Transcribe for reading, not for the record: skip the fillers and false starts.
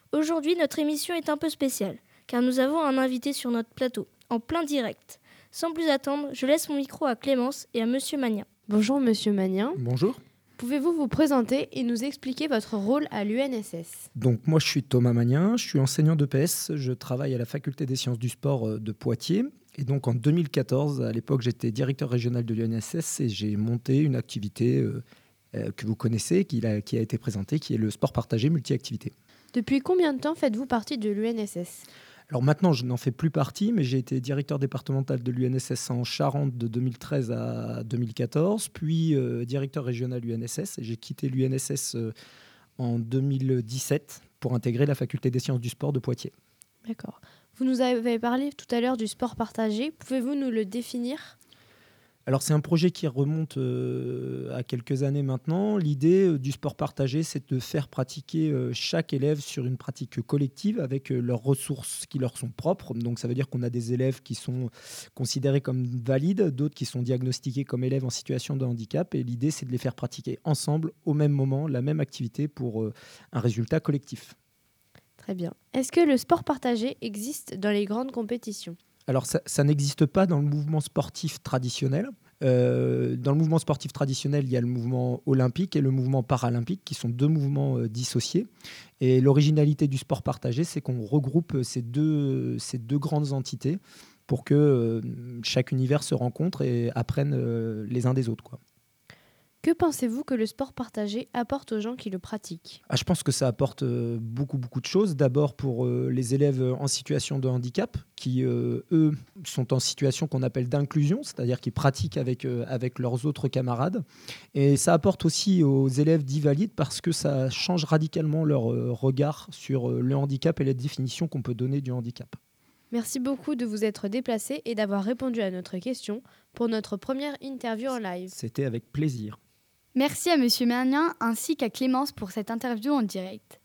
Aujourd'hui, notre émission est un peu spéciale, car nous avons un invité sur notre plateau, en plein direct. Sans plus attendre, je laisse mon micro à Clémence et à Monsieur Magnin. Bonjour Monsieur Magnin. Bonjour. Pouvez-vous vous présenter et nous expliquer votre rôle à l'UNSS ? Donc moi je suis Thomas Magnin, je suis enseignant d'EPS, je travaille à la faculté des sciences du sport de Poitiers. Et donc en 2014, à l'époque j'étais directeur régional de l'UNSS et j'ai monté une activité que vous connaissez, qui a été présentée, qui est le sport partagé multi-activité. Depuis combien de temps faites-vous partie de l'UNSS ? Alors maintenant, je n'en fais plus partie, mais j'ai été directeur départemental de l'UNSS en Charente de 2013 à 2014, puis directeur régional UNSS. Et j'ai quitté l'UNSS en 2017 pour intégrer la faculté des sciences du sport de Poitiers. D'accord. Vous nous avez parlé tout à l'heure du sport partagé. Pouvez-vous nous le définir ? Alors c'est un projet qui remonte à quelques années maintenant. L'idée du sport partagé, c'est de faire pratiquer chaque élève sur une pratique collective avec leurs ressources qui leur sont propres. Donc ça veut dire qu'on a des élèves qui sont considérés comme valides, d'autres qui sont diagnostiqués comme élèves en situation de handicap. Et l'idée, c'est de les faire pratiquer ensemble, au même moment, la même activité pour un résultat collectif. Très bien. Est-ce que le sport partagé existe dans les grandes compétitions ? Alors ça n'existe pas dans le mouvement sportif traditionnel. Dans le mouvement sportif traditionnel, il y a le mouvement olympique et le mouvement paralympique qui sont deux mouvements dissociés. Et l'originalité du sport partagé, c'est qu'on regroupe ces deux grandes entités pour que chaque univers se rencontre et apprenne les uns des autres, quoi. Que pensez-vous que le sport partagé apporte aux gens qui le pratiquent ? Je pense que ça apporte beaucoup de choses. D'abord pour les élèves en situation de handicap qui, eux, sont en situation qu'on appelle d'inclusion, c'est-à-dire qu'ils pratiquent avec leurs autres camarades. Et ça apporte aussi aux élèves dits valides parce que ça change radicalement leur regard sur le handicap et la définition qu'on peut donner du handicap. Merci beaucoup de vous être déplacé et d'avoir répondu à notre question pour notre première interview en live. C'était avec plaisir. Merci à Monsieur Magnin ainsi qu'à Clémence pour cette interview en direct.